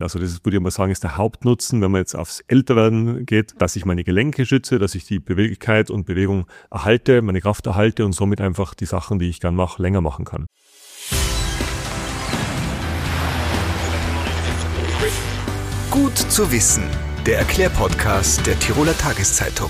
Also das würde ich mal sagen, ist der Hauptnutzen, wenn man jetzt aufs Älterwerden geht, dass ich meine Gelenke schütze, dass ich die Beweglichkeit und Bewegung erhalte, meine Kraft erhalte und somit einfach die Sachen, die ich gern mache, länger machen kann. Gut zu wissen, der Erklärpodcast der Tiroler Tageszeitung.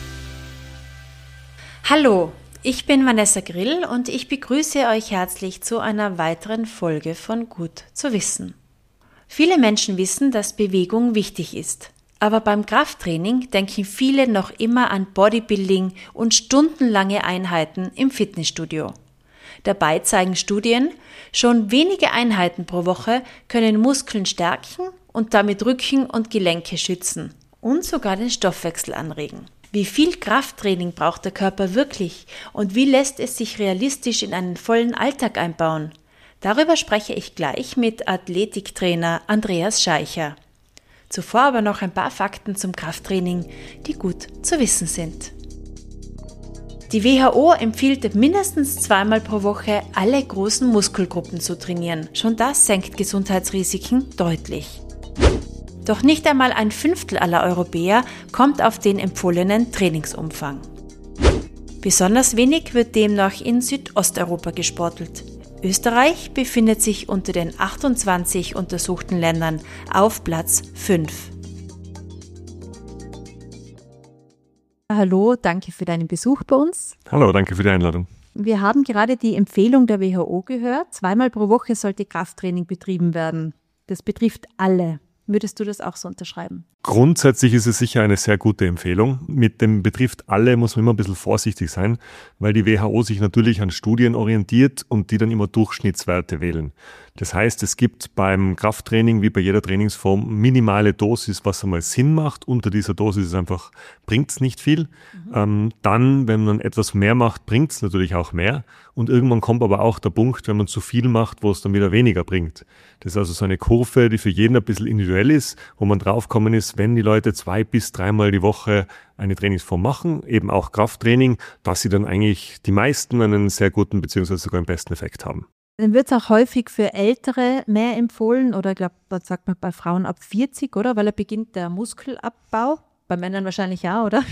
Hallo, ich bin Vanessa Grill und ich begrüße euch herzlich zu einer weiteren Folge von Gut zu wissen. Viele Menschen wissen, dass Bewegung wichtig ist. Aber beim Krafttraining denken viele noch immer an Bodybuilding und stundenlange Einheiten im Fitnessstudio. Dabei zeigen Studien, schon wenige Einheiten pro Woche können Muskeln stärken und damit Rücken und Gelenke schützen und sogar den Stoffwechsel anregen. Wie viel Krafttraining braucht der Körper wirklich und wie lässt es sich realistisch in einen vollen Alltag einbauen? Darüber spreche ich gleich mit Athletiktrainer Andreas Scheicher. Zuvor aber noch ein paar Fakten zum Krafttraining, die gut zu wissen sind. Die WHO empfiehlt mindestens 2-mal pro Woche alle großen Muskelgruppen zu trainieren. Schon das senkt Gesundheitsrisiken deutlich. Doch nicht einmal ein Fünftel aller Europäer kommt auf den empfohlenen Trainingsumfang. Besonders wenig wird demnach in Südosteuropa gesportelt. Österreich befindet sich unter den 28 untersuchten Ländern auf Platz 5. Hallo, danke für deinen Besuch bei uns. Hallo, danke für die Einladung. Wir haben gerade die Empfehlung der WHO gehört. 2-mal pro Woche sollte Krafttraining betrieben werden. Das betrifft alle. Würdest du das auch so unterschreiben? Grundsätzlich ist es sicher eine sehr gute Empfehlung. Mit dem betrifft alle muss man immer ein bisschen vorsichtig sein, weil die WHO sich natürlich an Studien orientiert und die dann immer Durchschnittswerte wählen. Das heißt, es gibt beim Krafttraining wie bei jeder Trainingsform minimale Dosis, was einmal Sinn macht. Unter dieser Dosis bringt es nicht viel. Dann, wenn man etwas mehr macht, bringt es natürlich auch mehr. Und irgendwann kommt aber auch der Punkt, wenn man zu viel macht, wo es dann wieder weniger bringt. Das ist also so eine Kurve, die für jeden ein bisschen individuell ist, wo man draufkommen ist, wenn die Leute 2 bis 3-mal die Woche eine Trainingsform machen, eben auch Krafttraining, dass sie dann eigentlich die meisten einen sehr guten bzw. sogar einen besten Effekt haben. Dann wird es auch häufig für Ältere mehr empfohlen oder ich glaube, das sagt man bei Frauen ab 40, oder? Weil da beginnt der Muskelabbau. Bei Männern wahrscheinlich auch, oder?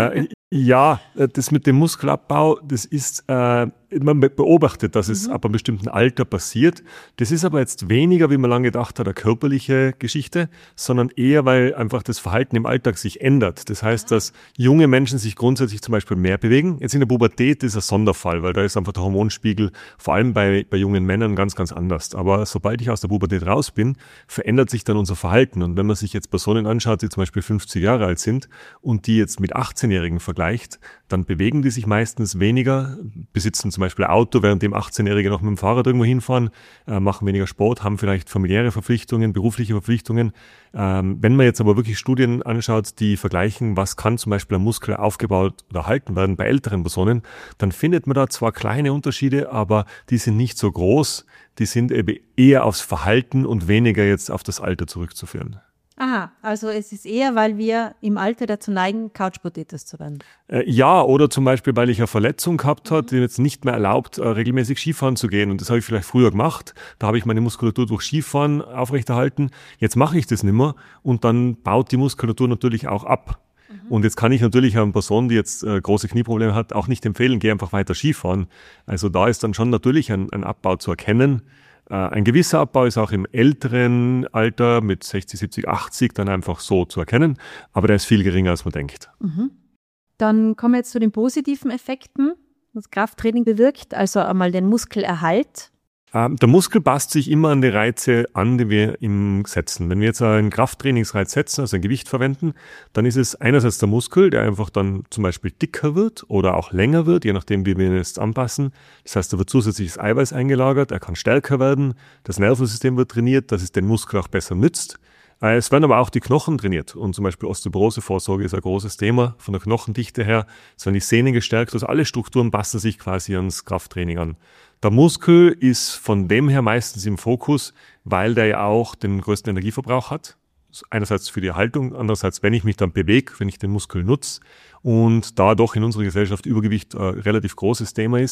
Ja, das mit dem Muskelabbau, das ist, man beobachtet, dass es ab einem bestimmten Alter passiert. Das ist aber jetzt weniger, wie man lange gedacht hat, eine körperliche Geschichte, sondern eher, weil einfach das Verhalten im Alltag sich ändert. Das heißt, dass junge Menschen sich grundsätzlich zum Beispiel mehr bewegen. Jetzt in der Pubertät ist ein Sonderfall, weil da ist einfach der Hormonspiegel vor allem bei jungen Männern ganz, ganz anders. Aber sobald ich aus der Pubertät raus bin, verändert sich dann unser Verhalten. Und wenn man sich jetzt Personen anschaut, die zum Beispiel 50 Jahre alt sind und die jetzt mit 18-Jährigen vergleicht, dann bewegen die sich meistens weniger, besitzen zum Beispiel ein Auto, während dem 18-Jährige noch mit dem Fahrrad irgendwo hinfahren, machen weniger Sport, haben vielleicht familiäre Verpflichtungen, berufliche Verpflichtungen. Wenn man jetzt aber wirklich Studien anschaut, die vergleichen, was kann zum Beispiel ein Muskel aufgebaut oder erhalten werden bei älteren Personen, dann findet man da zwar kleine Unterschiede, aber die sind nicht so groß, die sind eben eher aufs Verhalten und weniger jetzt auf das Alter zurückzuführen. Aha, also es ist eher, weil wir im Alter dazu neigen, Couch-Potatoes zu werden. Ja, oder zum Beispiel, weil ich eine Verletzung gehabt habe, die mir jetzt nicht mehr erlaubt, regelmäßig Skifahren zu gehen. Und das habe ich vielleicht früher gemacht. Da habe ich meine Muskulatur durch Skifahren aufrechterhalten. Jetzt mache ich das nicht mehr und dann baut die Muskulatur natürlich auch ab. Und jetzt kann ich natürlich einer Person, die jetzt große Knieprobleme hat, auch nicht empfehlen, geh einfach weiter Skifahren. Also da ist dann schon natürlich ein Abbau zu erkennen. Ein gewisser Abbau ist auch im älteren Alter mit 60, 70, 80 dann einfach so zu erkennen, aber der ist viel geringer, als man denkt. Dann kommen wir jetzt zu den positiven Effekten, was Krafttraining bewirkt, also einmal den Muskelerhalt. Der Muskel passt sich immer an die Reize an, die wir ihm setzen. Wenn wir jetzt einen Krafttrainingsreiz setzen, also ein Gewicht verwenden, dann ist es einerseits der Muskel, der einfach dann zum Beispiel dicker wird oder auch länger wird, je nachdem, wie wir ihn jetzt anpassen. Das heißt, da wird zusätzliches Eiweiß eingelagert, er kann stärker werden, das Nervensystem wird trainiert, dass es den Muskel auch besser nützt. Es werden aber auch die Knochen trainiert und zum Beispiel Osteoporosevorsorge ist ein großes Thema von der Knochendichte her. Es werden die Sehnen gestärkt, also alle Strukturen passen sich quasi ans Krafttraining an. Der Muskel ist von dem her meistens im Fokus, weil der ja auch den größten Energieverbrauch hat. Einerseits für die Erhaltung, andererseits, wenn ich mich dann bewege, wenn ich den Muskel nutze und da doch in unserer Gesellschaft Übergewicht ein relativ großes Thema ist,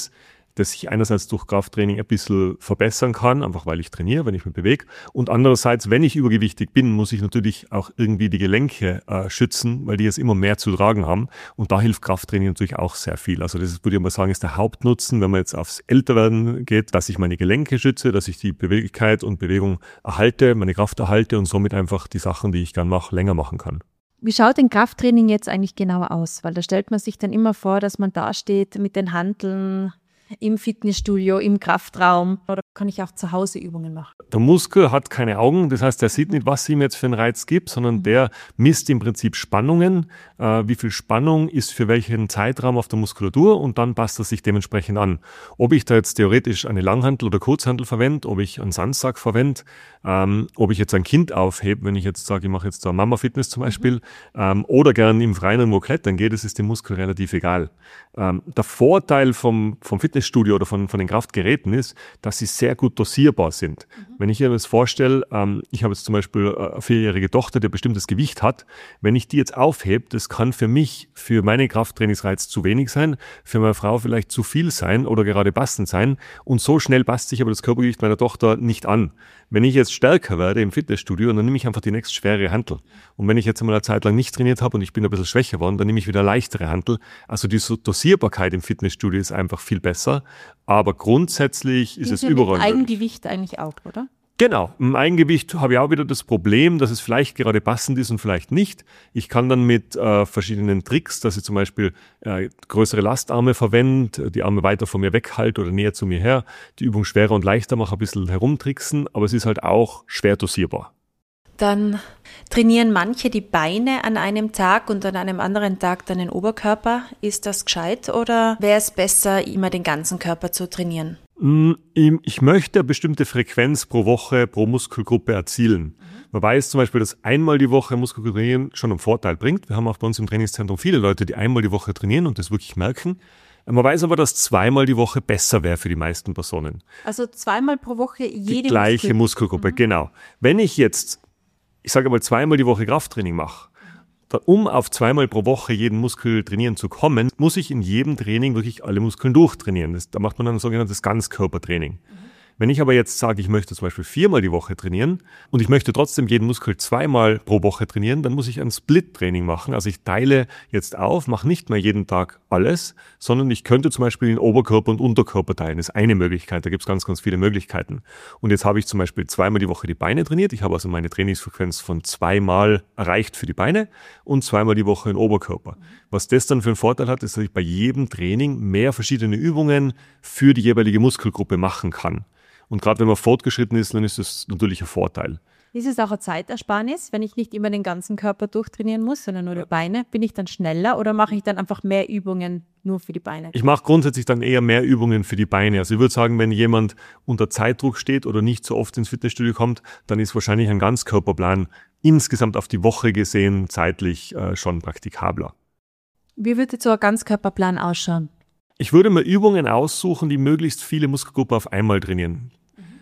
das ich einerseits durch Krafttraining ein bisschen verbessern kann, einfach weil ich trainiere, wenn ich mich bewege. Und andererseits, wenn ich übergewichtig bin, muss ich natürlich auch irgendwie die Gelenke schützen, weil die jetzt immer mehr zu tragen haben. Und da hilft Krafttraining natürlich auch sehr viel. Also das würde ich mal sagen, ist der Hauptnutzen, wenn man jetzt aufs Älterwerden geht, dass ich meine Gelenke schütze, dass ich die Beweglichkeit und Bewegung erhalte, meine Kraft erhalte und somit einfach die Sachen, die ich gern mache, länger machen kann. Wie schaut denn Krafttraining jetzt eigentlich genauer aus? Weil da stellt man sich dann immer vor, dass man da steht mit den Hanteln im Fitnessstudio, im Kraftraum, oder kann ich auch zu Hause Übungen machen? Der Muskel hat keine Augen, das heißt, der sieht nicht, was ihm jetzt für einen Reiz gibt, sondern der misst im Prinzip Spannungen, wie viel Spannung ist für welchen Zeitraum auf der Muskulatur und dann passt er sich dementsprechend an. Ob ich da jetzt theoretisch eine Langhantel oder Kurzhantel verwende, ob ich einen Sandsack verwende, ob ich jetzt ein Kind aufhebe, wenn ich jetzt sage, ich mache jetzt da Mama-Fitness zum Beispiel, oder gern im Freien irgendwo klettern gehe, das ist dem Muskel relativ egal. Der Vorteil vom Fitnessstudio oder von den Kraftgeräten ist, dass sie sehr gut dosierbar sind. Wenn ich mir das vorstelle, ich habe jetzt zum Beispiel eine 4-jährige Tochter, die ein bestimmtes Gewicht hat, wenn ich die jetzt aufhebe, das kann für mich, für meinen Krafttrainingsreiz zu wenig sein, für meine Frau vielleicht zu viel sein oder gerade passend sein und so schnell passt sich aber das Körpergewicht meiner Tochter nicht an. Wenn ich jetzt stärker werde im Fitnessstudio, dann nehme ich einfach die nächst schwere Hantel. Und wenn ich jetzt einmal eine Zeit lang nicht trainiert habe und ich bin ein bisschen schwächer geworden, dann nehme ich wieder leichtere Hantel. Also die Dosierbarkeit im Fitnessstudio ist einfach viel besser. Aber grundsätzlich ist es überall möglich. Eigengewicht eigentlich auch, oder? Genau, im Eigengewicht habe ich auch wieder das Problem, dass es vielleicht gerade passend ist und vielleicht nicht. Ich kann dann mit verschiedenen Tricks, dass ich zum Beispiel größere Lastarme verwende, die Arme weiter von mir weghalte oder näher zu mir her, die Übung schwerer und leichter mache, ein bisschen herumtricksen, aber es ist halt auch schwer dosierbar. Dann trainieren manche die Beine an einem Tag und an einem anderen Tag dann den Oberkörper. Ist das gescheit oder wäre es besser, immer den ganzen Körper zu trainieren? Ich möchte eine bestimmte Frequenz pro Woche, pro Muskelgruppe erzielen. Man weiß zum Beispiel, dass einmal die Woche Muskelgruppe trainieren schon einen Vorteil bringt. Wir haben auch bei uns im Trainingszentrum viele Leute, die einmal die Woche trainieren und das wirklich merken. Man weiß aber, dass zweimal die Woche besser wäre für die meisten Personen. Also zweimal pro Woche jede die gleiche Muskelgruppe, genau. Wenn ich jetzt, ich sage mal, zweimal die Woche Krafttraining mache, um auf zweimal pro Woche jeden Muskel trainieren zu kommen, muss ich in jedem Training wirklich alle Muskeln durchtrainieren. Da macht man dann ein sogenanntes Ganzkörpertraining. Wenn ich aber jetzt sage, ich möchte zum Beispiel 4-mal die Woche trainieren und ich möchte trotzdem jeden Muskel 2-mal pro Woche trainieren, dann muss ich ein Split-Training machen. Also ich teile jetzt auf, mache nicht mehr jeden Tag alles, sondern ich könnte zum Beispiel in Oberkörper und Unterkörper teilen. Das ist eine Möglichkeit, da gibt es ganz, ganz viele Möglichkeiten. Und jetzt habe ich zum Beispiel 2-mal die Woche die Beine trainiert. Ich habe also meine Trainingsfrequenz von 2-mal erreicht für die Beine und 2-mal die Woche in Oberkörper. Was das dann für einen Vorteil hat, ist, dass ich bei jedem Training mehr verschiedene Übungen für die jeweilige Muskelgruppe machen kann. Und gerade wenn man fortgeschritten ist, dann ist das natürlich ein Vorteil. Ist es auch eine Zeitersparnis, wenn ich nicht immer den ganzen Körper durchtrainieren muss, sondern nur die Beine? Bin ich dann schneller oder mache ich dann einfach mehr Übungen nur für die Beine? Ich mache grundsätzlich dann eher mehr Übungen für die Beine. Also ich würde sagen, wenn jemand unter Zeitdruck steht oder nicht so oft ins Fitnessstudio kommt, dann ist wahrscheinlich ein Ganzkörperplan insgesamt auf die Woche gesehen zeitlich schon praktikabler. Wie würde so ein Ganzkörperplan ausschauen? Ich würde mir Übungen aussuchen, die möglichst viele Muskelgruppen auf einmal trainieren.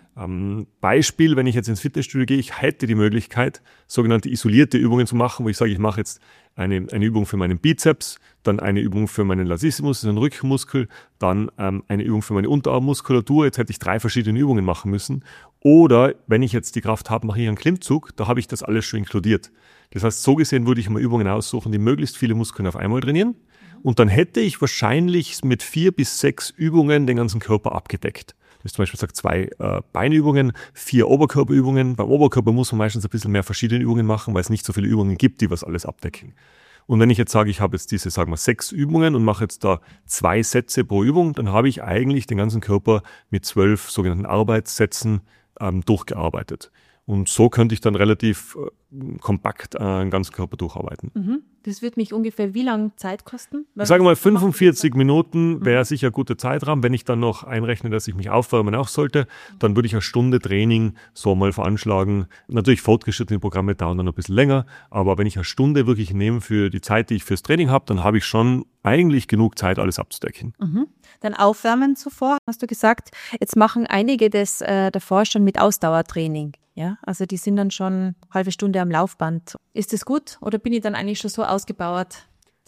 Beispiel, wenn ich jetzt ins Fitnessstudio gehe, ich hätte die Möglichkeit, sogenannte isolierte Übungen zu machen, wo ich sage, ich mache jetzt eine Übung für meinen Bizeps, dann eine Übung für meinen Latissimus, das ist ein Rückenmuskel, dann eine Übung für meine Unterarmmuskulatur. Jetzt hätte ich 3 verschiedene Übungen machen müssen. Oder wenn ich jetzt die Kraft habe, mache ich einen Klimmzug, da habe ich das alles schon inkludiert. Das heißt, so gesehen würde ich mir Übungen aussuchen, die möglichst viele Muskeln auf einmal trainieren. Und dann hätte ich wahrscheinlich mit 4 bis 6 Übungen den ganzen Körper abgedeckt. Das zum Beispiel sagt 2 Beinübungen, 4 Oberkörperübungen. Beim Oberkörper muss man meistens ein bisschen mehr verschiedene Übungen machen, weil es nicht so viele Übungen gibt, die was alles abdecken. Und wenn ich jetzt sage, ich habe jetzt diese, sagen wir, 6 Übungen und mache jetzt da 2 Sätze pro Übung, dann habe ich eigentlich den ganzen Körper mit 12 sogenannten Arbeitssätzen durchgearbeitet. Und so könnte ich dann relativ kompakt einen ganzen Körper durcharbeiten. Das wird mich ungefähr wie lange Zeit kosten? Ich sage mal, 45 Minuten wäre sicher ein guter Zeitraum. Wenn ich dann noch einrechne, dass ich mich aufwärmen auch sollte, dann würde ich eine Stunde Training so mal veranschlagen. Natürlich fortgeschrittene Programme dauern dann ein bisschen länger, aber wenn ich eine Stunde wirklich nehme für die Zeit, die ich fürs Training habe, dann habe ich schon eigentlich genug Zeit, alles abzudecken. Dann Aufwärmen zuvor, hast du gesagt. Jetzt machen einige das davor schon mit Ausdauertraining. Ja, also die sind dann schon eine halbe Stunde am Laufband. Ist das gut oder bin ich dann eigentlich schon so ausgebaut,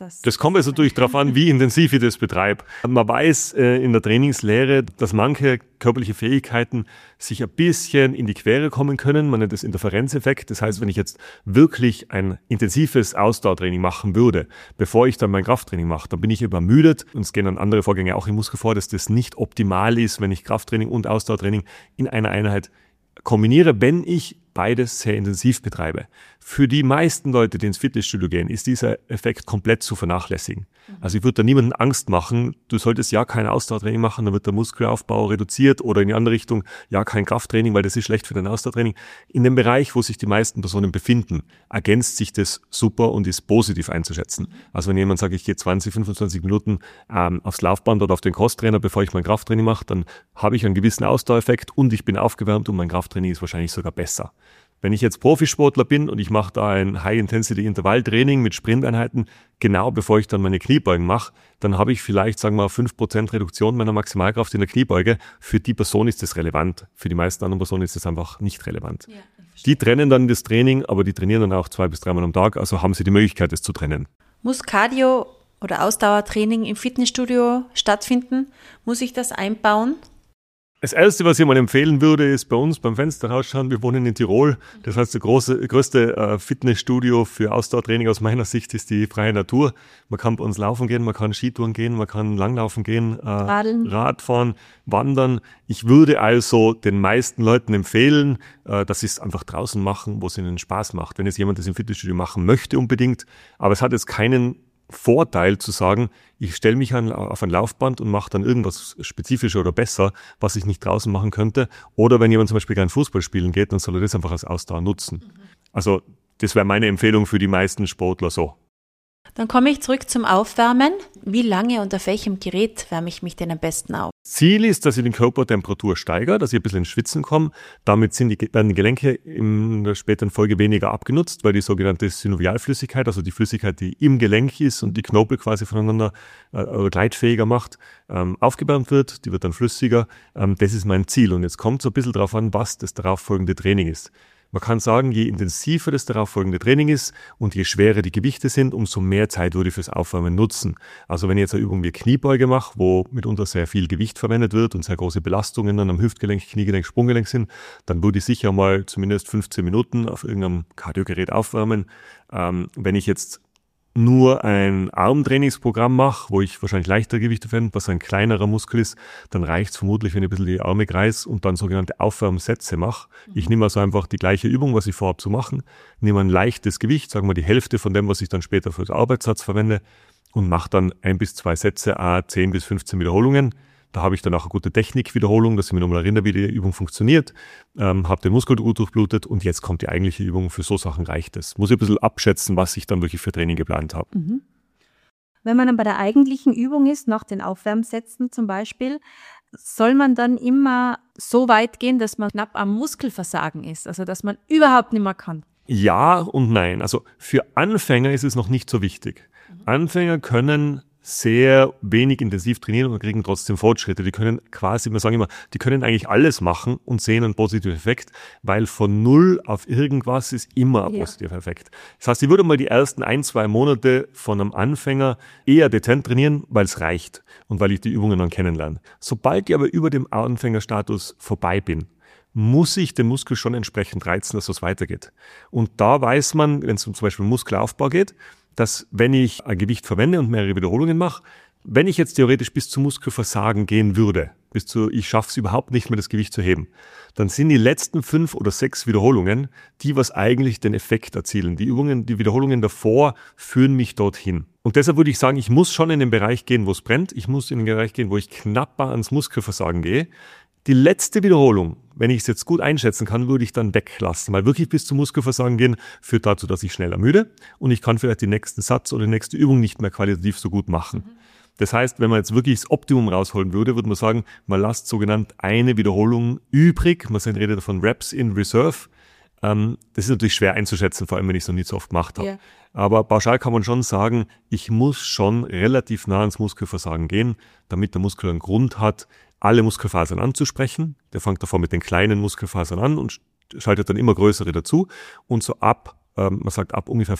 das? Das kommt also natürlich darauf an, wie intensiv ich das betreibe. Man weiß in der Trainingslehre, dass manche körperliche Fähigkeiten sich ein bisschen in die Quere kommen können. Man nennt das Interferenzeffekt. Das heißt, wenn ich jetzt wirklich ein intensives Ausdauertraining machen würde, bevor ich dann mein Krafttraining mache, dann bin ich übermüdet. Und es gehen dann andere Vorgänge auch im Muskel vor, dass das nicht optimal ist, wenn ich Krafttraining und Ausdauertraining in einer Einheit kombiniere, wenn ich beides sehr intensiv betreibe. Für die meisten Leute, die ins Fitnessstudio gehen, ist dieser Effekt komplett zu vernachlässigen. Also ich würde da niemandem Angst machen, du solltest ja kein Ausdauertraining machen, dann wird der Muskelaufbau reduziert oder in die andere Richtung, ja kein Krafttraining, weil das ist schlecht für dein Ausdauertraining. In dem Bereich, wo sich die meisten Personen befinden, ergänzt sich das super und ist positiv einzuschätzen. Also wenn jemand sagt, ich gehe 20, 25 Minuten aufs Laufband oder auf den Crosstrainer, bevor ich mein Krafttraining mache, dann habe ich einen gewissen Ausdauereffekt und ich bin aufgewärmt und mein Krafttraining ist wahrscheinlich sogar besser. Wenn ich jetzt Profisportler bin und ich mache da ein High-Intensity-Intervalltraining mit Sprinteinheiten, genau bevor ich dann meine Kniebeugen mache, dann habe ich vielleicht, sagen wir mal, 5% Reduktion meiner Maximalkraft in der Kniebeuge. Für die Person ist das relevant. Für die meisten anderen Personen ist das einfach nicht relevant. Ja, die trennen dann das Training, aber die trainieren dann auch 2 bis 3 Mal am Tag, also haben sie die Möglichkeit, das zu trennen. Muss Cardio- oder Ausdauertraining im Fitnessstudio stattfinden? Muss ich das einbauen? Das Erste, was ich mal empfehlen würde, ist bei uns beim Fenster rausschauen. Wir wohnen in Tirol. Das heißt, das größte Fitnessstudio für Ausdauertraining aus meiner Sicht ist die freie Natur. Man kann bei uns laufen gehen, man kann Skitouren gehen, man kann Langlaufen gehen, Radfahren, wandern. Ich würde also den meisten Leuten empfehlen, dass sie es einfach draußen machen, wo es ihnen Spaß macht. Wenn jetzt jemand das im Fitnessstudio machen möchte unbedingt, aber es hat jetzt keinen Vorteil zu sagen, ich stelle mich auf ein Laufband und mache dann irgendwas spezifischer oder besser, was ich nicht draußen machen könnte. Oder wenn jemand zum Beispiel gerne Fußball spielen geht, dann soll er das einfach als Ausdauer nutzen. Also das wäre meine Empfehlung für die meisten Sportler so. Dann komme ich zurück zum Aufwärmen. Wie lange und auf welchem Gerät wärme ich mich denn am besten auf? Ziel ist, dass ich die Körpertemperatur steigere, dass ich ein bisschen ins Schwitzen komme. Damit werden die Gelenke in der späteren Folge weniger abgenutzt, weil die sogenannte Synovialflüssigkeit, also die Flüssigkeit, die im Gelenk ist und die Knorpel quasi voneinander gleitfähiger macht, aufgewärmt wird. Die wird dann flüssiger. Das ist mein Ziel. Und jetzt kommt so ein bisschen drauf an, was das darauffolgende Training ist. Man kann sagen, je intensiver das darauffolgende Training ist und je schwerer die Gewichte sind, umso mehr Zeit würde ich fürs Aufwärmen nutzen. Also wenn ich jetzt eine Übung wie Kniebeuge mache, wo mitunter sehr viel Gewicht verwendet wird und sehr große Belastungen dann am Hüftgelenk, Kniegelenk, Sprunggelenk sind, dann würde ich sicher mal zumindest 15 Minuten auf irgendeinem Kardiogerät aufwärmen. Wenn ich jetzt nur ein Armtrainingsprogramm mache, wo ich wahrscheinlich leichtere Gewichte verwende, was ein kleinerer Muskel ist, dann reicht es vermutlich, wenn ich ein bisschen die Arme kreise und dann sogenannte Aufwärmsätze mache. Ich nehme also einfach die gleiche Übung, was ich vorhabe zu machen, nehme ein leichtes Gewicht, sagen wir die Hälfte von dem, was ich dann später für den Arbeitssatz verwende und mache dann 1 bis 2 Sätze, 10 bis 15 Wiederholungen. Da habe ich dann auch eine gute Technikwiederholung, dass ich mich nochmal erinnere, wie die Übung funktioniert, habe den Muskel gut durchblutet und jetzt kommt die eigentliche Übung. Für so Sachen reicht es. Muss ich ein bisschen abschätzen, was ich dann wirklich für Training geplant habe. Mhm. Wenn man dann bei der eigentlichen Übung ist, nach den Aufwärmsätzen zum Beispiel, soll man dann immer so weit gehen, dass man knapp am Muskelversagen ist, also dass man überhaupt nicht mehr kann? Ja und nein. Also für Anfänger ist es noch nicht so wichtig. Anfänger können sehr wenig intensiv trainieren und kriegen trotzdem Fortschritte. Die können quasi, wir sagen immer, die können eigentlich alles machen und sehen einen positiven Effekt, weil von 0 auf irgendwas ist immer ein positiver Effekt. Das heißt, ich würde mal die ersten 1-2 Monate von einem Anfänger eher dezent trainieren, weil es reicht und weil ich die Übungen dann kennenlerne. Sobald ich aber über dem Anfängerstatus vorbei bin, muss ich den Muskel schon entsprechend reizen, dass es weitergeht. Und da weiß man, wenn es zum Beispiel um Muskelaufbau geht, dass wenn ich ein Gewicht verwende und mehrere Wiederholungen mache, wenn ich jetzt theoretisch bis zum Muskelversagen gehen würde, ich schaffe es überhaupt nicht mehr, das Gewicht zu heben, dann sind die letzten 5 oder 6 Wiederholungen die, was eigentlich den Effekt erzielen. Die Wiederholungen davor führen mich dorthin. Und deshalb würde ich sagen, ich muss schon in den Bereich gehen, wo es brennt. Ich muss in den Bereich gehen, wo ich knapper ans Muskelversagen gehe. Die letzte Wiederholung, wenn ich es jetzt gut einschätzen kann, würde ich dann weglassen, weil wirklich bis zum Muskelversagen gehen führt dazu, dass ich schneller müde und ich kann vielleicht den nächsten Satz oder die nächste Übung nicht mehr qualitativ so gut machen. Das heißt, wenn man jetzt wirklich das Optimum rausholen würde, würde man sagen, man lässt sogenannt eine Wiederholung übrig. Man redet davon Reps in Reserve. Das ist natürlich schwer einzuschätzen, vor allem wenn ich es noch nicht so oft gemacht habe. Ja. Aber pauschal kann man schon sagen, ich muss schon relativ nah ans Muskelversagen gehen, damit der Muskel einen Grund hat, alle Muskelfasern anzusprechen. Der fängt davor mit den kleinen Muskelfasern an und schaltet dann immer größere dazu. Und so ab man sagt, ab ungefähr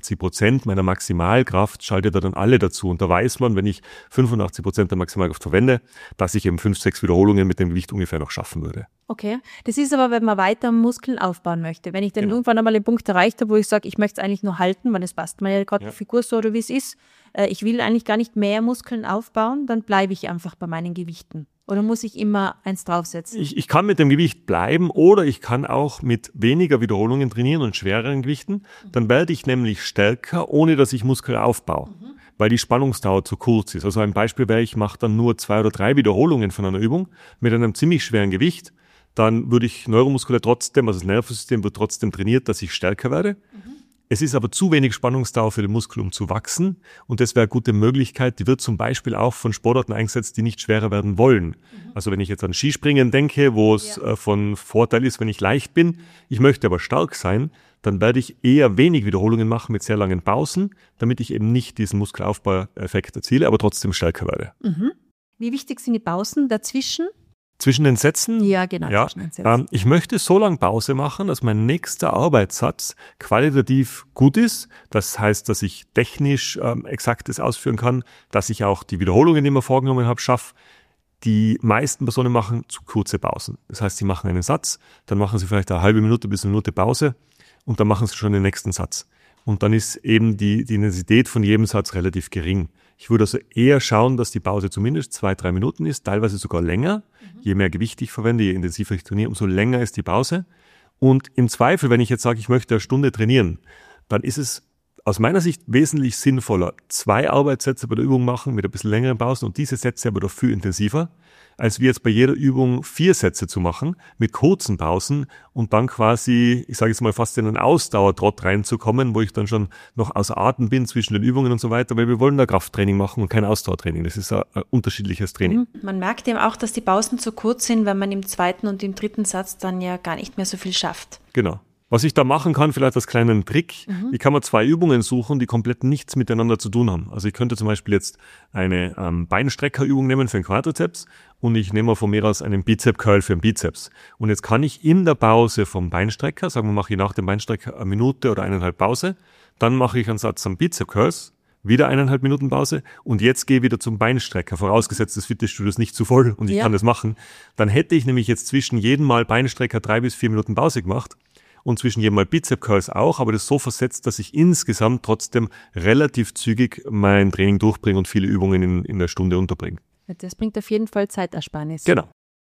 85% meiner Maximalkraft schaltet er dann alle dazu. Und da weiß man, wenn ich 85% der Maximalkraft verwende, dass ich eben 5, 6 Wiederholungen mit dem Gewicht ungefähr noch schaffen würde. Okay, das ist aber, wenn man weiter Muskeln aufbauen möchte. Wenn ich dann irgendwann einmal den Punkt erreicht habe, wo ich sage, ich möchte es eigentlich nur halten, weil es passt mir ja gerade die Figur so oder wie es ist, ich will eigentlich gar nicht mehr Muskeln aufbauen, dann bleibe ich einfach bei meinen Gewichten. Oder muss ich immer eins draufsetzen? Ich kann mit dem Gewicht bleiben oder ich kann auch mit weniger Wiederholungen trainieren und schwereren Gewichten. Dann werde ich nämlich stärker, ohne dass ich Muskel aufbaue, weil die Spannungsdauer zu kurz ist. Also ein Beispiel wäre, ich mache dann nur 2 oder 3 Wiederholungen von einer Übung mit einem ziemlich schweren Gewicht. Dann würde ich neuromuskulär trotzdem, also das Nervensystem wird trotzdem trainiert, dass ich stärker werde. Es ist aber zu wenig Spannungsdauer für den Muskel, um zu wachsen. Und das wäre eine gute Möglichkeit. Die wird zum Beispiel auch von Sportarten eingesetzt, die nicht schwerer werden wollen. Also wenn ich jetzt an Skispringen denke, wo es von Vorteil ist, wenn ich leicht bin, ich möchte aber stark sein, dann werde ich eher wenig Wiederholungen machen mit sehr langen Pausen, damit ich eben nicht diesen Muskelaufbaueffekt erziele, aber trotzdem stärker werde. Wie wichtig sind die Pausen dazwischen? Zwischen den Sätzen? Ja, genau. Ja, zwischen den Sätzen. Ich möchte so lange Pause machen, dass mein nächster Arbeitssatz qualitativ gut ist. Das heißt, dass ich technisch Exaktes ausführen kann, dass ich auch die Wiederholungen, die ich mir vorgenommen habe, schaffe. Die meisten Personen machen zu kurze Pausen. Das heißt, sie machen einen Satz, dann machen sie vielleicht eine halbe Minute bis eine Minute Pause und dann machen sie schon den nächsten Satz. Und dann ist eben die Intensität von jedem Satz relativ gering. Ich würde also eher schauen, dass die Pause zumindest 2-3 Minuten ist, teilweise sogar länger. Je mehr Gewicht ich verwende, je intensiver ich trainiere, umso länger ist die Pause. Und im Zweifel, wenn ich jetzt sage, ich möchte eine Stunde trainieren, dann ist es aus meiner Sicht wesentlich sinnvoller, 2 Arbeitssätze bei der Übung machen mit ein bisschen längeren Pausen und diese Sätze aber doch viel intensiver, als wie jetzt bei jeder Übung 4 Sätze zu machen mit kurzen Pausen und dann quasi, ich sage jetzt mal, fast in einen Ausdauertrott reinzukommen, wo ich dann schon noch außer Atem bin zwischen den Übungen und so weiter, weil wir wollen da Krafttraining machen und kein Ausdauertraining. Das ist ein unterschiedliches Training. Man merkt eben auch, dass die Pausen zu kurz sind, wenn man im 2. und im 3. Satz dann ja gar nicht mehr so viel schafft. Genau. Was ich da machen kann, vielleicht als kleinen Trick, ich kann mir 2 Übungen suchen, die komplett nichts miteinander zu tun haben. Also ich könnte zum Beispiel jetzt eine Beinstreckerübung nehmen für den Quadrizeps und ich nehme von mir aus einen Bizep-Curl für den Bizeps. Und jetzt kann ich in der Pause vom Beinstrecker, sagen wir, mache ich nach dem Beinstrecker 1 Minute oder 1,5 Pause, dann mache ich einen Satz am Bizep-Curls, wieder 1,5 Minuten Pause und jetzt gehe ich wieder zum Beinstrecker, vorausgesetzt das Fitnessstudio ist nicht zu voll und ich kann das machen. Dann hätte ich nämlich jetzt zwischen jedem Mal Beinstrecker 3 bis 4 Minuten Pause gemacht. Und zwischen jedem Mal Bizep-Curls auch, aber das so versetzt, dass ich insgesamt trotzdem relativ zügig mein Training durchbringe und viele Übungen in der Stunde unterbringe. Das bringt auf jeden Fall Zeitersparnis. Genau.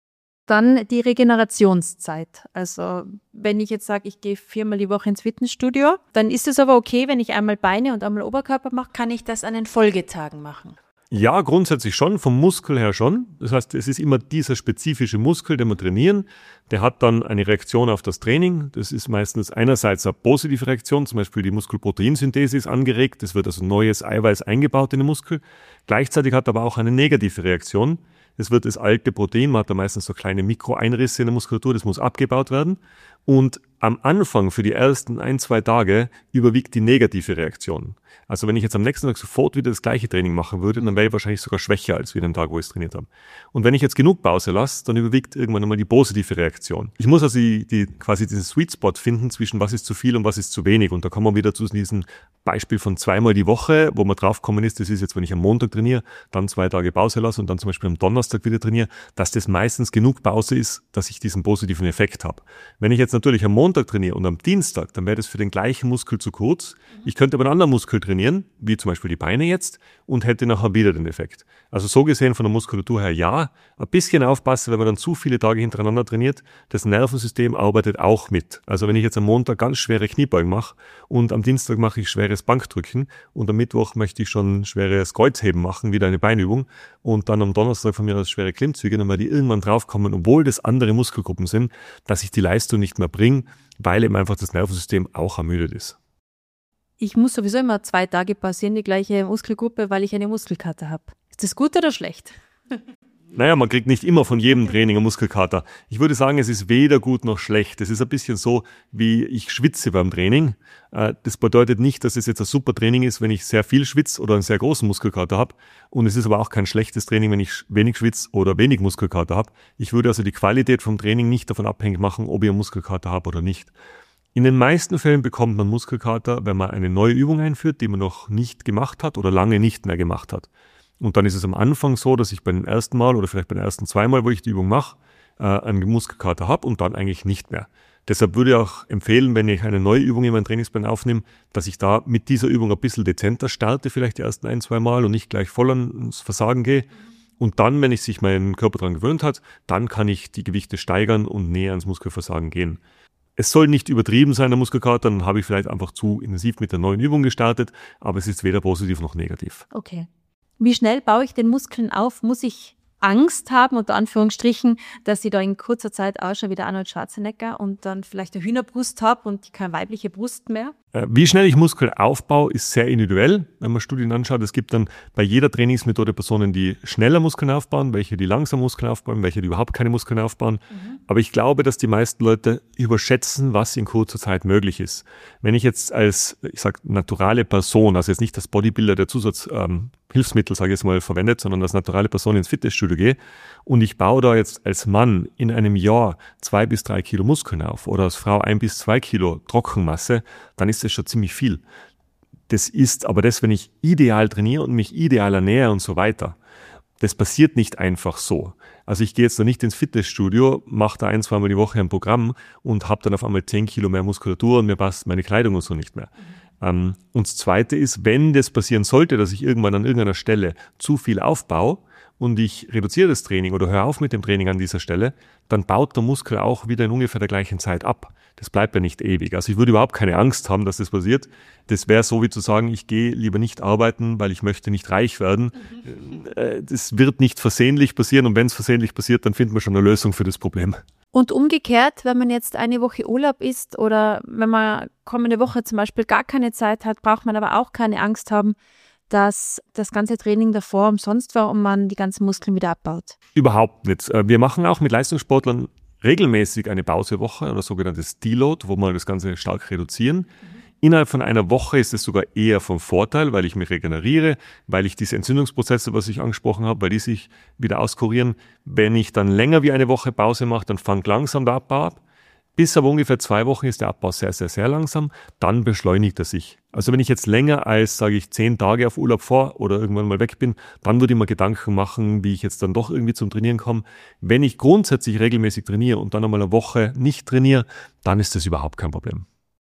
Dann die Regenerationszeit. Also wenn ich jetzt sage, ich gehe 4-mal die Woche ins Fitnessstudio, dann ist es aber okay, wenn ich einmal Beine und einmal Oberkörper mache. Kann ich das an den Folgetagen machen? Ja, grundsätzlich schon, vom Muskel her schon. Das heißt, es ist immer dieser spezifische Muskel, den wir trainieren. Der hat dann eine Reaktion auf das Training. Das ist meistens einerseits eine positive Reaktion, zum Beispiel die Muskelproteinsynthese ist angeregt. Es wird also neues Eiweiß eingebaut in den Muskel. Gleichzeitig hat aber auch eine negative Reaktion. Es wird das alte Protein, man hat da meistens so kleine Mikroeinrisse in der Muskulatur, das muss abgebaut werden. Und am Anfang für die ersten 1-2 Tage überwiegt die negative Reaktion. Also wenn ich jetzt am nächsten Tag sofort wieder das gleiche Training machen würde, dann wäre ich wahrscheinlich sogar schwächer als wie an dem Tag, wo ich es trainiert habe. Und wenn ich jetzt genug Pause lasse, dann überwiegt irgendwann einmal die positive Reaktion. Ich muss also quasi diesen Sweet Spot finden zwischen was ist zu viel und was ist zu wenig. Und da kommen wir wieder zu diesem Beispiel von 2-mal die Woche, wo man draufgekommen ist, das ist jetzt, wenn ich am Montag trainiere, dann 2 Tage Pause lasse und dann zum Beispiel am Donnerstag wieder trainiere, dass das meistens genug Pause ist, dass ich diesen positiven Effekt habe. Wenn ich jetzt natürlich am Montag trainiere und am Dienstag, dann wäre das für den gleichen Muskel zu kurz. Ich könnte aber einen anderen Muskel trainieren, wie zum Beispiel die Beine jetzt, und hätte nachher wieder den Effekt. Also so gesehen von der Muskulatur her ja, ein bisschen aufpassen, wenn man dann zu viele Tage hintereinander trainiert. Das Nervensystem arbeitet auch mit. Also wenn ich jetzt am Montag ganz schwere Kniebeugen mache und am Dienstag mache ich schweres Bankdrücken und am Mittwoch möchte ich schon schweres Kreuzheben machen, wieder eine Beinübung, und dann am Donnerstag von mir aus schwere Klimmzüge, dann werde ich irgendwann draufkommen, obwohl das andere Muskelgruppen sind, dass ich die Leistung nicht mehr bringe, weil eben einfach das Nervensystem auch ermüdet ist. Ich muss sowieso immer 2 Tage pausieren, die gleiche Muskelgruppe, weil ich eine Muskelkater habe. Ist das gut oder schlecht? Naja, man kriegt nicht immer von jedem Training einen Muskelkater. Ich würde sagen, es ist weder gut noch schlecht. Es ist ein bisschen so, wie ich schwitze beim Training. Das bedeutet nicht, dass es jetzt ein super Training ist, wenn ich sehr viel schwitze oder einen sehr großen Muskelkater habe. Und es ist aber auch kein schlechtes Training, wenn ich wenig schwitze oder wenig Muskelkater habe. Ich würde also die Qualität vom Training nicht davon abhängig machen, ob ich einen Muskelkater habe oder nicht. In den meisten Fällen bekommt man Muskelkater, wenn man eine neue Übung einführt, die man noch nicht gemacht hat oder lange nicht mehr gemacht hat. Und dann ist es am Anfang so, dass ich beim ersten Mal oder vielleicht bei den ersten 2 Mal, wo ich die Übung mache, einen Muskelkater habe und dann eigentlich nicht mehr. Deshalb würde ich auch empfehlen, wenn ich eine neue Übung in meinen Trainingsplan aufnehme, dass ich da mit dieser Übung ein bisschen dezenter starte, vielleicht die ersten 1-2 Mal und nicht gleich voll ans Versagen gehe. Und dann, wenn sich mein Körper daran gewöhnt hat, dann kann ich die Gewichte steigern und näher ans Muskelversagen gehen. Es soll nicht übertrieben sein, der Muskelkater, dann habe ich vielleicht einfach zu intensiv mit der neuen Übung gestartet, aber es ist weder positiv noch negativ. Okay. Wie schnell baue ich den Muskeln auf? Muss ich Angst haben, unter Anführungsstrichen, dass ich da in kurzer Zeit ausschaue wie der Arnold Schwarzenegger und dann vielleicht eine Hühnerbrust habe und keine weibliche Brust mehr? Wie schnell ich Muskel aufbaue, ist sehr individuell. Wenn man Studien anschaut, es gibt dann bei jeder Trainingsmethode Personen, die schneller Muskeln aufbauen, welche die langsam Muskeln aufbauen, welche die überhaupt keine Muskeln aufbauen. Aber ich glaube, dass die meisten Leute überschätzen, was in kurzer Zeit möglich ist. Wenn ich jetzt als, naturale Person, also jetzt nicht als Bodybuilder, der Zusatzhilfsmittel, sage ich jetzt mal, verwendet, sondern als naturale Person ins Fitnessstudio gehe und ich baue da jetzt als Mann in einem Jahr 2 bis 3 Kilo Muskeln auf oder als Frau 1 bis 2 Kilo Trockenmasse, dann ist das schon ziemlich viel. Das ist aber das, wenn ich ideal trainiere und mich ideal ernähre und so weiter. Das passiert nicht einfach so. Also ich gehe jetzt da nicht ins Fitnessstudio, mache da 1-2 Mal die Woche ein Programm und habe dann auf einmal 10 Kilo mehr Muskulatur und mir passt meine Kleidung und so nicht mehr. Und das Zweite ist, wenn das passieren sollte, dass ich irgendwann an irgendeiner Stelle zu viel aufbaue und ich reduziere das Training oder höre auf mit dem Training an dieser Stelle, dann baut der Muskel auch wieder in ungefähr der gleichen Zeit ab. Das bleibt ja nicht ewig. Also ich würde überhaupt keine Angst haben, dass das passiert. Das wäre so wie zu sagen, ich gehe lieber nicht arbeiten, weil ich möchte nicht reich werden. Das wird nicht versehentlich passieren und wenn es versehentlich passiert, dann finden wir schon eine Lösung für das Problem. Und umgekehrt, wenn man jetzt eine Woche Urlaub ist oder wenn man kommende Woche zum Beispiel gar keine Zeit hat, braucht man aber auch keine Angst haben, dass das ganze Training davor umsonst war und man die ganzen Muskeln wieder abbaut. Überhaupt nicht. Wir machen auch mit Leistungssportlern regelmäßig eine Pausewoche oder sogenanntes Deload, wo wir das Ganze stark reduzieren. Innerhalb von einer Woche ist es sogar eher vom Vorteil, weil ich mich regeneriere, weil ich diese Entzündungsprozesse, was ich angesprochen habe, weil die sich wieder auskurieren. Wenn ich dann länger wie eine Woche Pause mache, dann fängt langsam der Abbau ab. Bis aber ungefähr 2 Wochen ist der Abbau sehr, sehr, sehr langsam. Dann beschleunigt er sich. Also wenn ich jetzt länger als, 10 Tage auf Urlaub vor oder irgendwann mal weg bin, dann würde ich mir Gedanken machen, wie ich jetzt dann doch irgendwie zum Trainieren komme. Wenn ich grundsätzlich regelmäßig trainiere und dann einmal eine Woche nicht trainiere, dann ist das überhaupt kein Problem.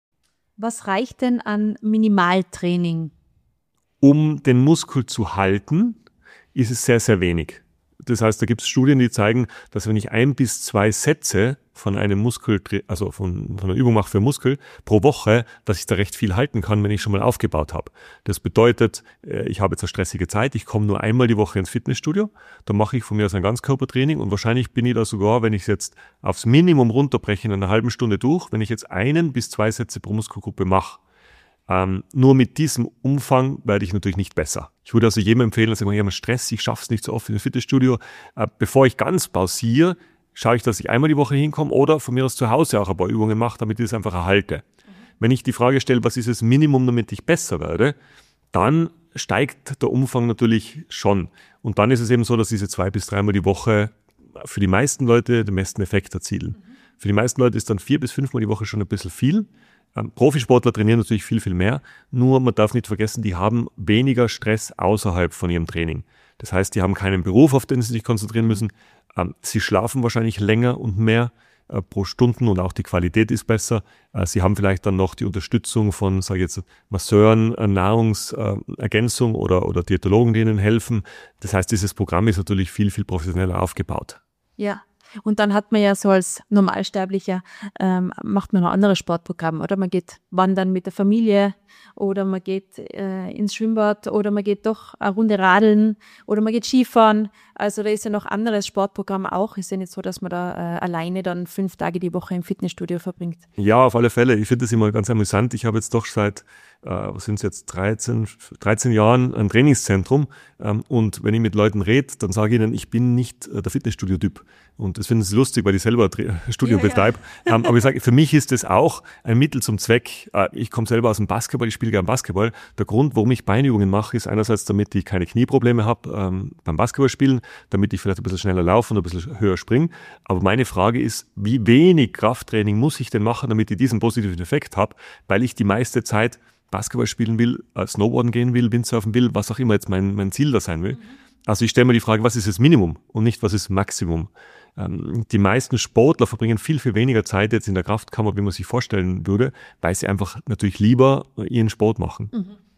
Was reicht denn an Minimaltraining? Um den Muskel zu halten, ist es sehr, sehr wenig. Das heißt, da gibt es Studien, die zeigen, dass wenn ich 1 bis 2 Sätze von einem Muskel, also von einer Übung mache für Muskel pro Woche, dass ich da recht viel halten kann, wenn ich schon mal aufgebaut habe. Das bedeutet, ich habe jetzt eine stressige Zeit, ich komme nur einmal die Woche ins Fitnessstudio, dann mache ich von mir aus ein Ganzkörpertraining und wahrscheinlich bin ich da sogar, wenn ich es jetzt aufs Minimum runterbreche, in einer halben Stunde durch, wenn ich jetzt 1 bis 2 Sätze pro Muskelgruppe mache. Nur mit diesem Umfang werde ich natürlich nicht besser. Ich würde also jedem empfehlen, dass ich habe Stress, ich schaffe es nicht so oft in das Fitnessstudio. Bevor ich ganz pausiere, schaue ich, dass ich einmal die Woche hinkomme oder von mir aus zu Hause auch ein paar Übungen mache, damit ich es einfach erhalte. Wenn ich die Frage stelle, was ist das Minimum, damit ich besser werde, dann steigt der Umfang natürlich schon. Und dann ist es eben so, dass diese 2 bis 3 Mal die Woche für die meisten Leute den besten Effekt erzielen. Für die meisten Leute ist dann 4 bis 5 Mal die Woche schon ein bisschen viel. Profisportler trainieren natürlich viel, viel mehr. Nur man darf nicht vergessen, die haben weniger Stress außerhalb von ihrem Training. Das heißt, die haben keinen Beruf, auf den sie sich konzentrieren müssen. Sie schlafen wahrscheinlich länger und mehr pro Stunden und auch die Qualität ist besser. Sie haben vielleicht dann noch die Unterstützung von, sage ich jetzt, Masseuren, Nahrungsergänzung oder Diätologen, die ihnen helfen. Das heißt, dieses Programm ist natürlich viel, viel professioneller aufgebaut. Ja. Und dann hat man ja so als Normalsterblicher, macht man noch andere Sportprogramme, oder? Man geht wandern mit der Familie oder man geht ins Schwimmbad oder man geht doch eine Runde radeln oder man geht Skifahren. Also da ist ja noch anderes Sportprogramm auch. Ist ja nicht so, dass man da alleine dann 5 Tage die Woche im Fitnessstudio verbringt. Ja, auf alle Fälle. Ich finde das immer ganz amüsant. Ich habe jetzt doch seit, 13 Jahren ein Trainingszentrum. Und wenn ich mit Leuten rede, dann sage ich ihnen, ich bin nicht der Fitnessstudio-Typ. Und das finden sie lustig, weil ich selber Studio betreibe. Aber ich sage, für mich ist das auch ein Mittel zum Zweck. Ich komme selber aus dem Basketball. Basketball, ich spiele gern Basketball. Der Grund, warum ich Beinübungen mache, ist einerseits, damit ich keine Knieprobleme habe beim Basketballspielen, damit ich vielleicht ein bisschen schneller laufe und ein bisschen höher springe. Aber meine Frage ist, wie wenig Krafttraining muss ich denn machen, damit ich diesen positiven Effekt habe, weil ich die meiste Zeit Basketball spielen will, Snowboarden gehen will, Windsurfen will, was auch immer jetzt mein Ziel da sein will. Also ich stelle mir die Frage, was ist das Minimum und nicht, was ist das Maximum? Die meisten Sportler verbringen viel, viel weniger Zeit jetzt in der Kraftkammer, wie man sich vorstellen würde, weil sie einfach natürlich lieber ihren Sport machen.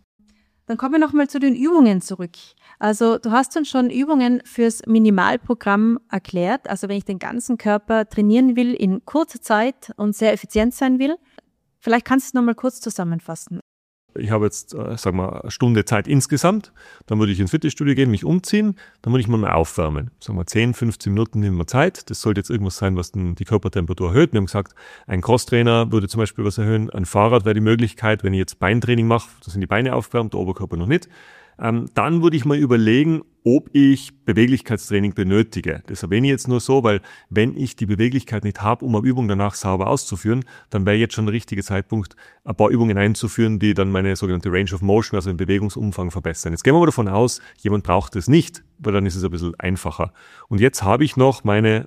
Dann kommen wir nochmal zu den Übungen zurück. Also du hast uns schon Übungen fürs Minimalprogramm erklärt. Also wenn ich den ganzen Körper trainieren will in kurzer Zeit und sehr effizient sein will, vielleicht kannst du es nochmal kurz zusammenfassen. Ich habe jetzt, sagen wir, eine Stunde Zeit insgesamt. Dann würde ich ins Fitnessstudio gehen, mich umziehen. Dann würde ich mal aufwärmen. Sagen wir 10, 15 Minuten nehmen wir Zeit. Das sollte jetzt irgendwas sein, was die Körpertemperatur erhöht. Wir haben gesagt, ein Crosstrainer würde zum Beispiel was erhöhen. Ein Fahrrad wäre die Möglichkeit, wenn ich jetzt Beintraining mache, da sind die Beine aufgewärmt, der Oberkörper noch nicht. Dann würde ich mal überlegen, ob ich Beweglichkeitstraining benötige. Das erwähne ich jetzt nur so, weil wenn ich die Beweglichkeit nicht habe, um eine Übung danach sauber auszuführen, dann wäre jetzt schon der richtige Zeitpunkt, ein paar Übungen einzuführen, die dann meine sogenannte Range of Motion, also den Bewegungsumfang verbessern. Jetzt gehen wir mal davon aus, jemand braucht es nicht, weil dann ist es ein bisschen einfacher. Und jetzt habe ich noch meine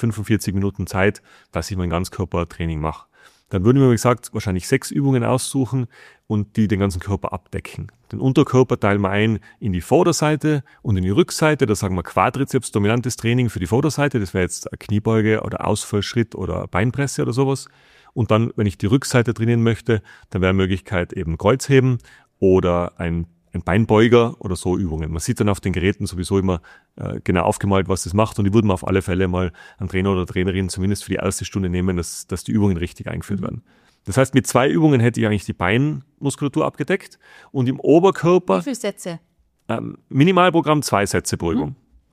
45 Minuten Zeit, dass ich mein Ganzkörpertraining mache. Dann würden wir, wie gesagt, wahrscheinlich 6 Übungen aussuchen und die den ganzen Körper abdecken. Den Unterkörper teilen wir ein in die Vorderseite und in die Rückseite. Da sagen wir Quadrizeps, dominantes Training für die Vorderseite. Das wäre jetzt eine Kniebeuge oder Ausfallschritt oder Beinpresse oder sowas. Und dann, wenn ich die Rückseite trainieren möchte, dann wäre eine Möglichkeit eben Kreuzheben oder ein Beinbeuger oder so Übungen. Man sieht dann auf den Geräten sowieso immer genau aufgemalt, was das macht. Und die würden wir auf alle Fälle mal einen Trainer oder Trainerin zumindest für die erste Stunde nehmen, dass die Übungen richtig eingeführt werden. Das heißt, mit 2 Übungen hätte ich eigentlich die Beinmuskulatur abgedeckt. Und im Oberkörper... Wie viele Sätze? Minimalprogramm 2 Sätze pro Übung.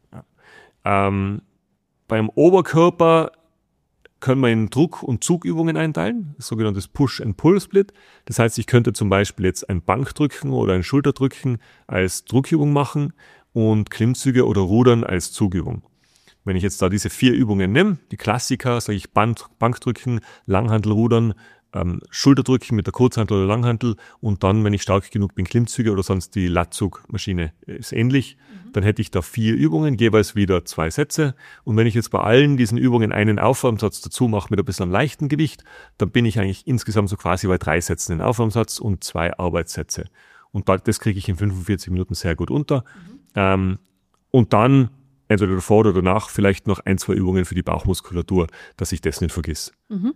Ja. Beim Oberkörper können wir in Druck- und Zugübungen einteilen, das sogenanntes Push-and-Pull-Split. Das heißt, ich könnte zum Beispiel jetzt ein Bankdrücken oder ein Schulterdrücken als Druckübung machen und Klimmzüge oder Rudern als Zugübung. Wenn ich jetzt da diese 4 Übungen nehme, die Klassiker, sage ich Bankdrücken, Langhantelrudern, Schulterdrücken mit der Kurzhantel oder Langhantel und dann, wenn ich stark genug bin, Klimmzüge oder sonst die Latzugmaschine ist ähnlich. Dann hätte ich da 4 Übungen, jeweils wieder 2 Sätze. Und wenn ich jetzt bei allen diesen Übungen einen Aufwärmsatz dazu mache mit ein bisschen leichtem Gewicht, dann bin ich eigentlich insgesamt so quasi bei 3 Sätzen den Aufwärmsatz und 2 Arbeitssätze. Und das kriege ich in 45 Minuten sehr gut unter. Und dann entweder davor oder danach vielleicht noch 1, 2 Übungen für die Bauchmuskulatur, dass ich das nicht vergiss.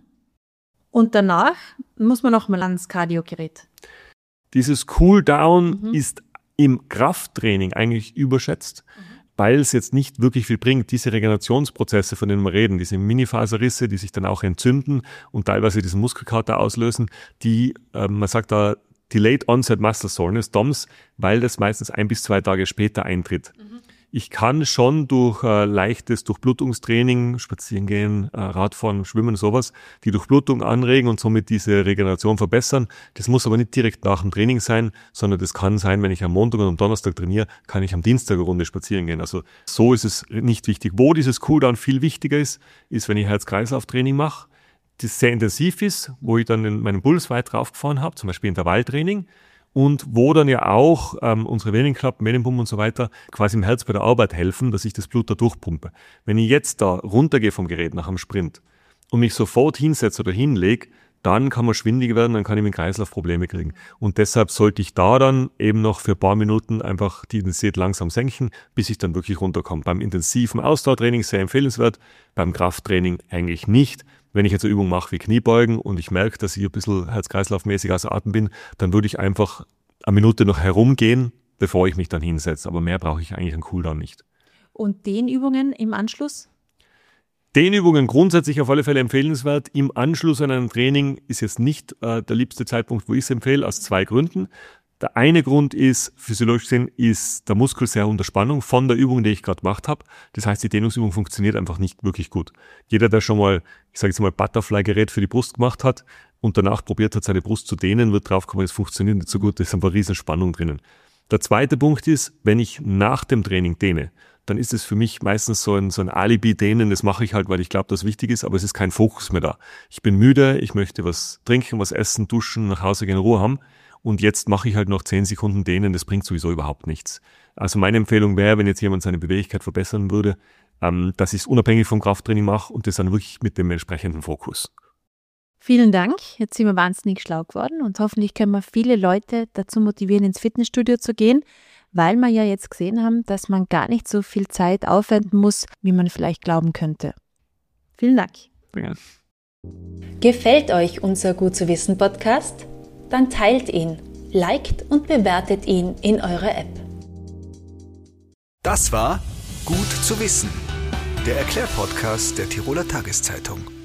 Und danach muss man nochmal ans Kardiogerät. Dieses Cooldown ist im Krafttraining eigentlich überschätzt, weil es jetzt nicht wirklich viel bringt. Diese Regenerationsprozesse, von denen wir reden, diese Minifaserrisse, die sich dann auch entzünden und teilweise diesen Muskelkater auslösen, die, man sagt da Delayed Onset Muscle Soreness, DOMS, weil das meistens 1 bis 2 Tage später eintritt. Ich kann schon durch leichtes Durchblutungstraining, Spazieren gehen, Radfahren, Schwimmen, sowas, die Durchblutung anregen und somit diese Regeneration verbessern. Das muss aber nicht direkt nach dem Training sein, sondern das kann sein, wenn ich am Montag und am Donnerstag trainiere, kann ich am Dienstag eine Runde spazieren gehen. Also so ist es nicht wichtig. Wo dieses Cooldown viel wichtiger ist wenn ich Herz-Kreislauf-Training mache, das sehr intensiv ist, wo ich dann meinen Puls weit draufgefahren habe, zum Beispiel Intervalltraining, und wo dann ja auch unsere Venenklappen, Venenpumpen und so weiter quasi im Herz bei der Arbeit helfen, dass ich das Blut da durchpumpe. Wenn ich jetzt da runtergehe vom Gerät nach einem Sprint und mich sofort hinsetze oder hinlege, dann kann man schwindig werden, dann kann ich mit dem Kreislauf Probleme kriegen. Und deshalb sollte ich da dann eben noch für ein paar Minuten einfach die Intensität langsam senken, bis ich dann wirklich runterkomme. Beim intensiven Ausdauertraining sehr empfehlenswert, beim Krafttraining eigentlich nicht. Wenn ich jetzt eine Übung mache wie Kniebeugen und ich merke, dass ich ein bisschen Herz-Kreislauf-mäßig außer Atem bin, dann würde ich einfach eine Minute noch herumgehen, bevor ich mich dann hinsetze. Aber mehr brauche ich eigentlich an Cooldown nicht. Und Dehnübungen im Anschluss? Dehnübungen grundsätzlich auf alle Fälle empfehlenswert. Im Anschluss an einem Training ist jetzt nicht der liebste Zeitpunkt, wo ich es empfehle, aus 2 Gründen. Der eine Grund ist, physiologisch gesehen, ist der Muskel sehr unter Spannung von der Übung, die ich gerade gemacht habe. Das heißt, die Dehnungsübung funktioniert einfach nicht wirklich gut. Jeder, der schon mal, ich sage jetzt mal, Butterfly-Gerät für die Brust gemacht hat und danach probiert hat, seine Brust zu dehnen, wird draufkommen, es funktioniert nicht so gut, da ist einfach riesen Spannung drinnen. Der zweite Punkt ist, wenn ich nach dem Training dehne, dann ist es für mich meistens so ein Alibi-Dehnen, das mache ich halt, weil ich glaube, dass wichtig ist, aber es ist kein Fokus mehr da. Ich bin müde, ich möchte was trinken, was essen, duschen, nach Hause gehen, Ruhe haben. und jetzt mache ich halt noch 10 Sekunden dehnen, das bringt sowieso überhaupt nichts. Also meine Empfehlung wäre, wenn jetzt jemand seine Beweglichkeit verbessern würde, dass ich es unabhängig vom Krafttraining mache und das dann wirklich mit dem entsprechenden Fokus. Vielen Dank. Jetzt sind wir wahnsinnig schlau geworden und hoffentlich können wir viele Leute dazu motivieren, ins Fitnessstudio zu gehen, weil wir ja jetzt gesehen haben, dass man gar nicht so viel Zeit aufwenden muss, wie man vielleicht glauben könnte. Vielen Dank. Ja. Gefällt euch unser Gut zu wissen Podcast? Dann teilt ihn, liked und bewertet ihn in eurer App. Das war Gut zu wissen, der Erklärpodcast der Tiroler Tageszeitung.